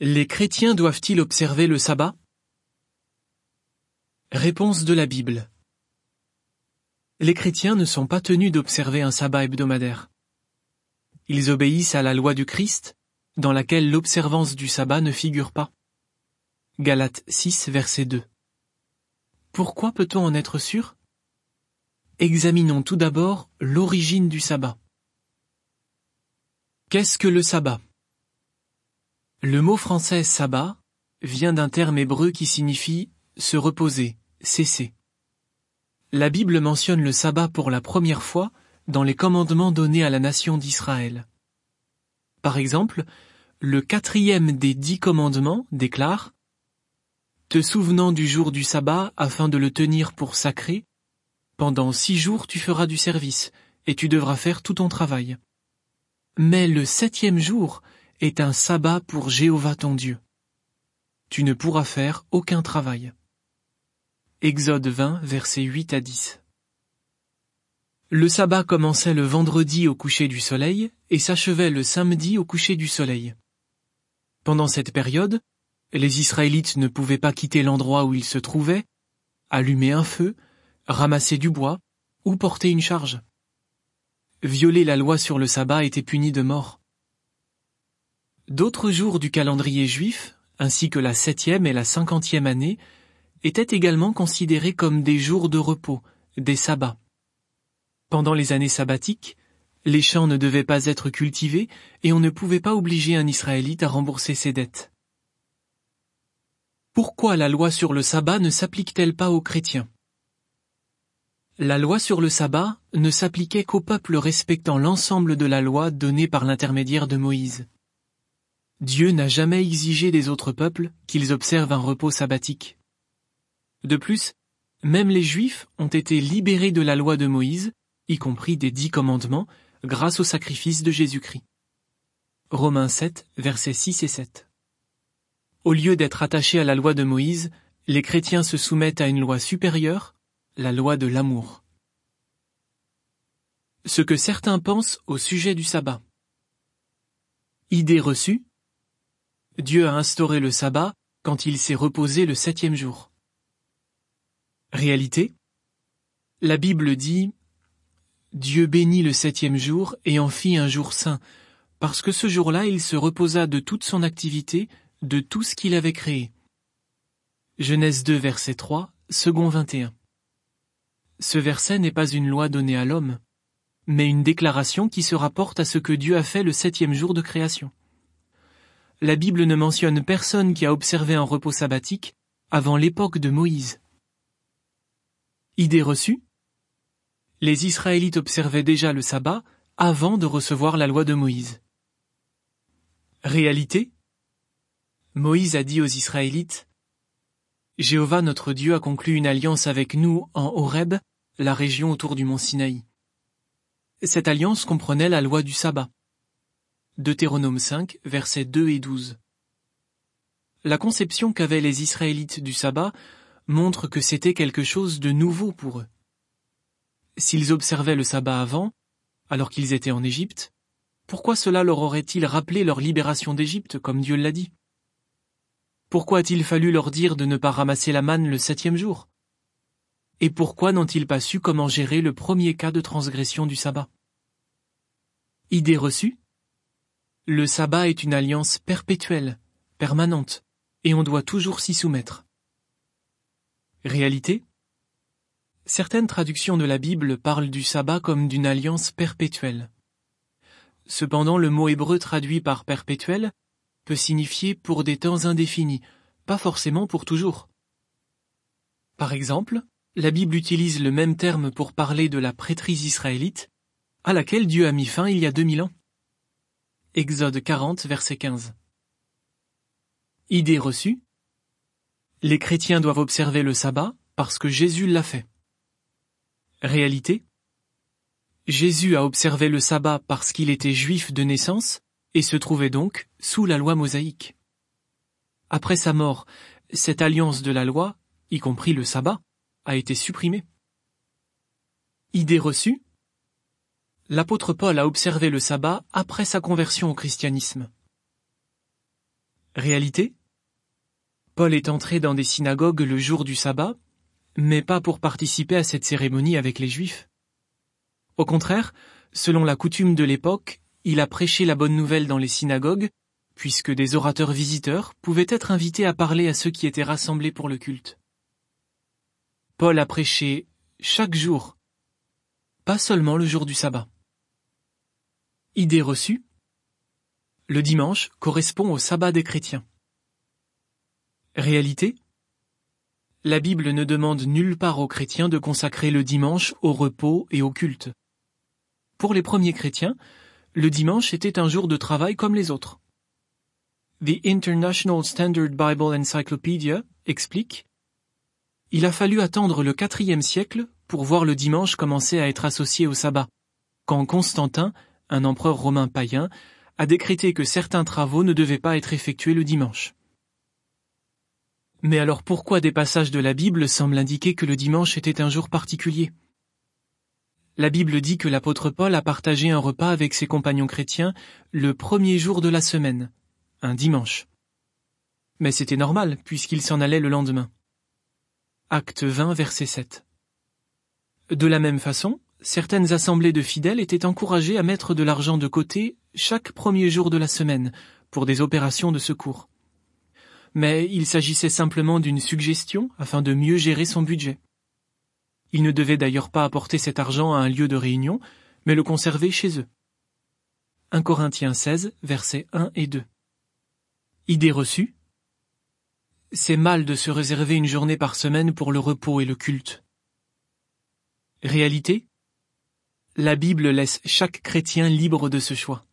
Les chrétiens doivent-ils observer le sabbat? Réponse de la Bible. Les chrétiens ne sont pas tenus d'observer un sabbat hebdomadaire. Ils obéissent à la loi du Christ, dans laquelle l'observance du sabbat ne figure pas. Galates 6, verset 2. Pourquoi peut-on en être sûr? Examinons tout d'abord l'origine du sabbat. Qu'est-ce que le sabbat? Le mot français sabbat vient d'un terme hébreu qui signifie se reposer, cesser. La Bible mentionne le sabbat pour la première fois dans les commandements donnés à la nation d'Israël. Par exemple, le 4e des 10 commandements déclare « Te souvenant du jour du sabbat afin de le tenir pour sacré, pendant 6 jours tu feras du service, et tu devras faire tout ton travail. Mais le 7e jour est un sabbat pour Jéhovah ton Dieu. Tu ne pourras faire aucun travail. » Exode 20, versets 8 à 10. Le sabbat commençait le vendredi au coucher du soleil et s'achevait le samedi au coucher du soleil. Pendant cette période, les Israélites ne pouvaient pas quitter l'endroit où ils se trouvaient, allumer un feu, ramasser du bois ou porter une charge. Violer la loi sur le sabbat était puni de mort. D'autres jours du calendrier juif, ainsi que la 7e et la 50e année, étaient également considérés comme des jours de repos, des sabbats. Pendant les années sabbatiques, les champs ne devaient pas être cultivés et on ne pouvait pas obliger un Israélite à rembourser ses dettes. Pourquoi la loi sur le sabbat ne s'applique-t-elle pas aux chrétiens? La loi sur le sabbat ne s'appliquait qu'au peuple respectant l'ensemble de la loi donnée par l'intermédiaire de Moïse. Dieu n'a jamais exigé des autres peuples qu'ils observent un repos sabbatique. De plus, même les Juifs ont été libérés de la loi de Moïse, y compris des 10 commandements, grâce au sacrifice de Jésus-Christ. Romains 7, versets 6 et 7. Au lieu d'être attachés à la loi de Moïse, les chrétiens se soumettent à une loi supérieure, la loi de l'amour. Ce que certains pensent au sujet du sabbat. Idée reçue. Dieu a instauré le sabbat quand il s'est reposé le 7e jour. Réalité. La Bible dit « Dieu bénit le 7e jour et en fit un jour saint, parce que ce jour-là il se reposa de toute son activité, de tout ce qu'il avait créé. » Genèse 2, verset 3, second 21. Ce verset n'est pas une loi donnée à l'homme, mais une déclaration qui se rapporte à ce que Dieu a fait le 7e jour de création. La Bible ne mentionne personne qui a observé un repos sabbatique avant l'époque de Moïse. Idée reçue. Les Israélites observaient déjà le sabbat avant de recevoir la loi de Moïse. Réalité. Moïse a dit aux Israélites « Jéhovah notre Dieu a conclu une alliance avec nous en Horeb, la région autour du mont Sinaï. » Cette alliance comprenait la loi du sabbat. Deutéronome 5, versets 2 et 12. La conception qu'avaient les Israélites du sabbat montre que c'était quelque chose de nouveau pour eux. S'ils observaient le sabbat avant, alors qu'ils étaient en Égypte, pourquoi cela leur aurait-il rappelé leur libération d'Égypte, comme Dieu l'a dit? Pourquoi a-t-il fallu leur dire de ne pas ramasser la manne le 7e jour? Et pourquoi n'ont-ils pas su comment gérer le premier cas de transgression du sabbat? Idée reçue. Le sabbat est une alliance perpétuelle, permanente, et on doit toujours s'y soumettre. Réalité. Certaines traductions de la Bible parlent du sabbat comme d'une alliance perpétuelle. Cependant, le mot hébreu traduit par perpétuel peut signifier pour des temps indéfinis, pas forcément pour toujours. Par exemple, la Bible utilise le même terme pour parler de la prêtrise israélite, à laquelle Dieu a mis fin il y a 2000 ans. Exode 40, verset 15. Idée reçue. Les chrétiens doivent observer le sabbat parce que Jésus l'a fait. Réalité. Jésus a observé le sabbat parce qu'il était juif de naissance et se trouvait donc sous la loi mosaïque. Après sa mort, cette alliance de la loi, y compris le sabbat, a été supprimée. Idée reçue. L'apôtre Paul a observé le sabbat après sa conversion au christianisme. Réalité? Paul est entré dans des synagogues le jour du sabbat, mais pas pour participer à cette cérémonie avec les Juifs. Au contraire, selon la coutume de l'époque, il a prêché la bonne nouvelle dans les synagogues, puisque des orateurs visiteurs pouvaient être invités à parler à ceux qui étaient rassemblés pour le culte. Paul a prêché chaque jour, pas seulement le jour du sabbat. Idée reçue? Le dimanche correspond au sabbat des chrétiens. Réalité? La Bible ne demande nulle part aux chrétiens de consacrer le dimanche au repos et au culte. Pour les premiers chrétiens, le dimanche était un jour de travail comme les autres. The International Standard Bible Encyclopedia explique: il a fallu attendre le IVe siècle pour voir le dimanche commencer à être associé au sabbat, quand Constantin, un empereur romain païen, a décrété que certains travaux ne devaient pas être effectués le dimanche. Mais alors pourquoi des passages de la Bible semblent indiquer que le dimanche était un jour particulier? La Bible dit que l'apôtre Paul a partagé un repas avec ses compagnons chrétiens le premier jour de la semaine, un dimanche. Mais c'était normal, puisqu'il s'en allait le lendemain. Acte 20, verset 7. De la même façon, certaines assemblées de fidèles étaient encouragées à mettre de l'argent de côté chaque premier jour de la semaine pour des opérations de secours. Mais il s'agissait simplement d'une suggestion afin de mieux gérer son budget. Ils ne devaient d'ailleurs pas apporter cet argent à un lieu de réunion, mais le conserver chez eux. 1 Corinthiens 16, versets 1 et 2. Idée reçue? C'est mal de se réserver une journée par semaine pour le repos et le culte. Réalité? La Bible laisse chaque chrétien libre de ce choix.